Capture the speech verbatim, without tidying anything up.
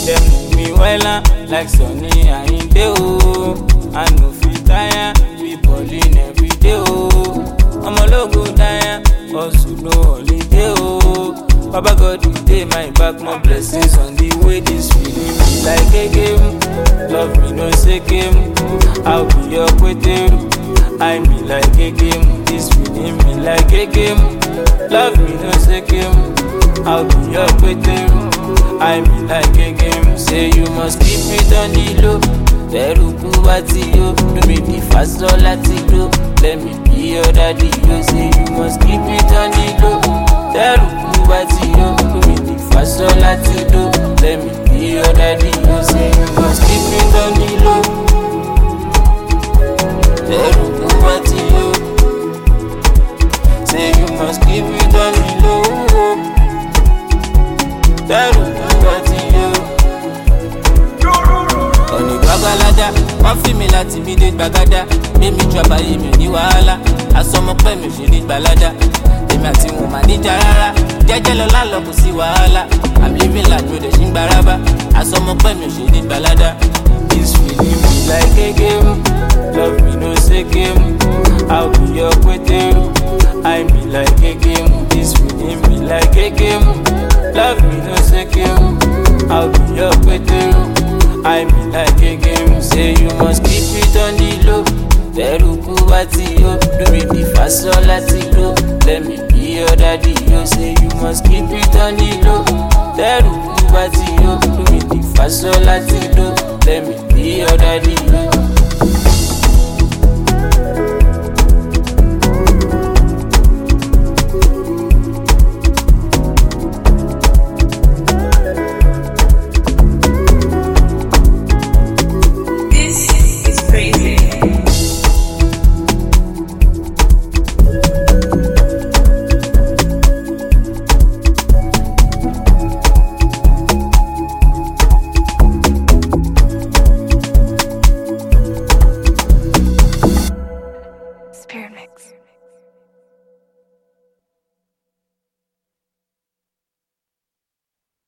Them me well like Sunny Ayinde oh. I no fit tire, we ballin' every day oh. I'm a logo dying, also no holiday oh. Baba God you dey my back, more blessings on the way. This feeling me like a game, love me no say game. I'll be your kweteru, I me like a game. This feeling me like a game, love me no say game. I'll be your kweteru, I me like a game. Say you must keep it on the low. Teruku wati yo, do me the fast all lati do. Let me be your daddy yo. Say you must keep it on the low. Teruku wati yo, do me the fast all lati do. Let me be your daddy yo. Say you must keep it on the low. Teruku wati yo. Say you must keep it on the low. Teruku wati yo. Bagalada, wọ́n fi mi láti mi dé gbàgádá. Mímí jọba yìí mi ní wàhálà. Asọmọpẹ́ mi ṣe ní gbalada. Èmi àti wọn mà níjà rárá. Jẹ́jẹ́ lọ lálọ́ kò sí wàhálà. I'm living like mi ò dẹ̀ ṣì ń gbarábá. Asọmọpẹ́ mi ṣe ní gbalada. This feeling me like a game. Love me no say game. I'll be your kweteru. I me like a game. This feeling me like a game. Love me no say game. I'll be your kweteru. I mean like a game, say you must keep it on the low. Teruku wati yo, do me the fast all lati do. Let me be your daddy yo, say you must keep it on the low. Teruku wati yo, do me the fast all lati do.